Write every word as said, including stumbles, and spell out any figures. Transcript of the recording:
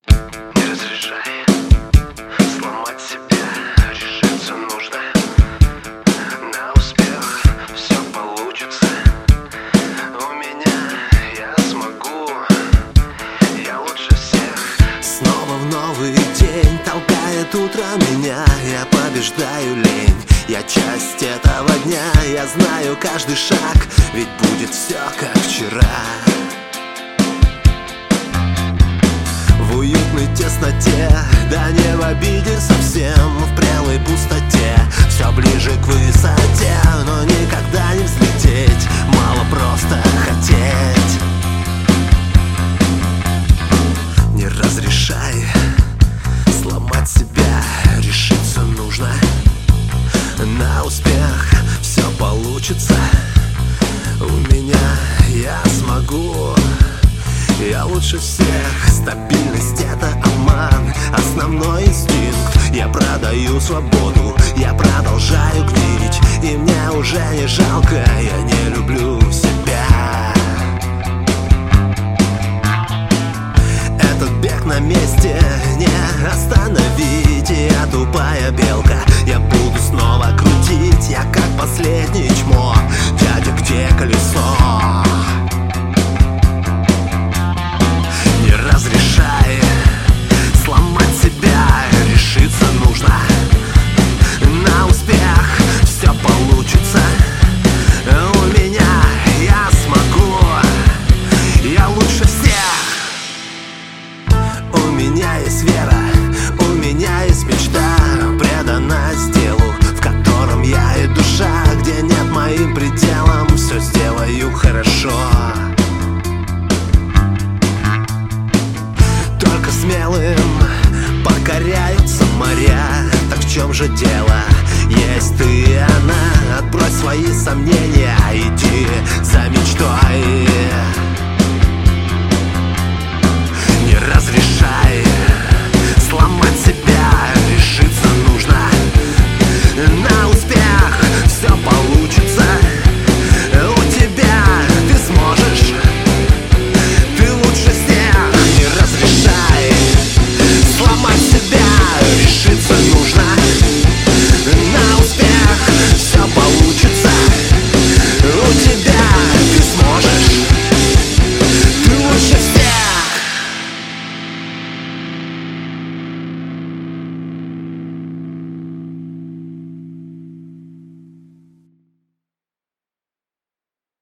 Не разрешай сломать себя, решиться нужно на успех, все получится у меня, я смогу, я лучше всех. Снова в новый день толкает утро меня, я побеждаю лень, я часть этого дня, я знаю каждый шаг, ведь будет все как вчера. В уютной тесноте, да не в обиде совсем, в прелой пустоте, все ближе к высоте, но никогда не взлететь, мало просто хотеть. Не разрешай сломать себя, решиться нужно на успех, все получится у меня, я смогу, я лучше всех. Стабильность — это обман, основной инстинкт. Я продаю свободу, я продолжаю гнить, и мне уже не жалко, я не люблю себя. Этот бег на месте не остановить, я тупая белка, я буду снова крутить, я как последний чмо, дядя, где колесо? Не разрешай сломать себя, решиться нужно на успех, все получится у меня, я смогу, я лучше всех. У меня есть вера, у меня есть мечта, преданность делу, в котором я и душа, где нет моим пределам, все сделаю хорошо. Только смелым покоряются моря, так в чем же дело? Есть ты и она, отбрось свои сомнения, иди за мечтой.